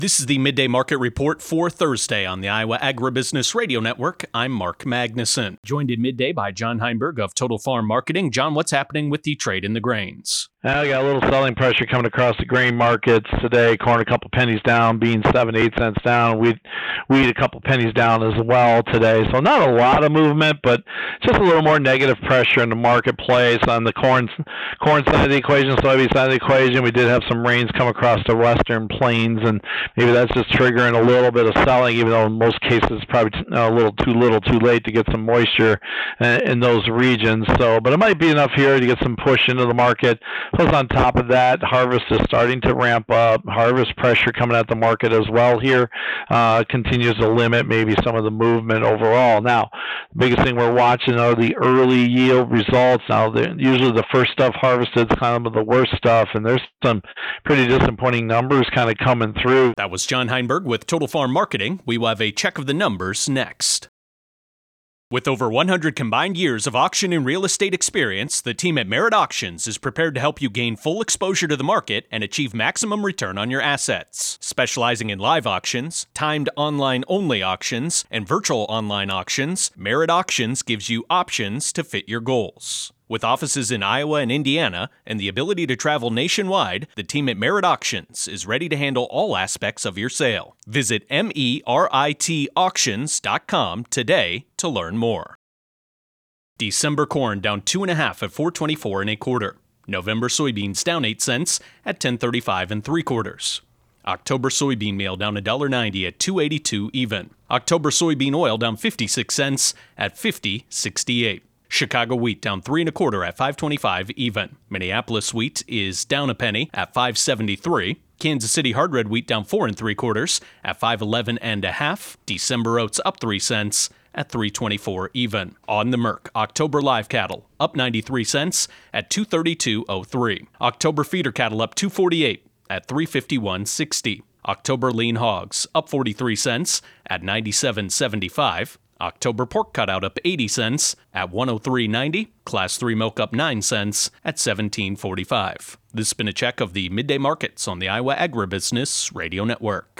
This is the Midday Market Report for Thursday on the Iowa Agribusiness Radio Network. I'm Mark Magnuson. Joined at midday by John Heinberg of Total Farm Marketing. John, what's happening with the trade in the grains? We got a little selling pressure coming across the grain markets today. Corn a couple pennies down, beans 7-8 cents down. Wheat a couple pennies down as well today. So not a lot of movement, but just a little more negative pressure in the marketplace on the corn side of the equation, soybean side of the equation. We did have some rains come across the western plains, and maybe that's just triggering a little bit of selling, even though in most cases it's probably a little too late to get some moisture in those regions. But it might be enough here to get some push into the market. Plus, on top of that, harvest is starting to ramp up. Harvest pressure coming at the market as well here continues to limit maybe some of the movement overall. Now, the biggest thing we're watching are the early yield results. Now, usually the first stuff harvested is kind of the worst stuff, and there's some pretty disappointing numbers kind of coming through. That was John Heinberg with Total Farm Marketing. We will have a check of the numbers next. With over 100 combined years of auction and real estate experience, the team at Merit Auctions is prepared to help you gain full exposure to the market and achieve maximum return on your assets. Specializing in live auctions, timed online-only auctions, and virtual online auctions, Merit Auctions gives you options to fit your goals. With offices in Iowa and Indiana and the ability to travel nationwide, the team at Merit Auctions is ready to handle all aspects of your sale. Visit meritauctions.com today to learn more. December corn down 2.5 at $4.24 1/4. November soybeans down 8 cents at $10.35 3/4. October soybean meal down $1.90 at $2.82 even. October soybean oil down 56 cents at $50.68. Chicago wheat down 3 1/4 at $5.25 even. Minneapolis wheat is down a penny at $5.73. Kansas City hard red wheat down 4 3/4 at $5.11 1/2. December oats up 3 cents at $3.24 even. On the Merc, October live cattle up 93 cents at $232.03. October feeder cattle up 248 at $351.60. October lean hogs up 43 cents at $97.75. October pork cutout up 80 cents at $103.90. Class 3 milk up 9 cents at $17.45. This has been a check of the midday markets on the Iowa Agribusiness Radio Network.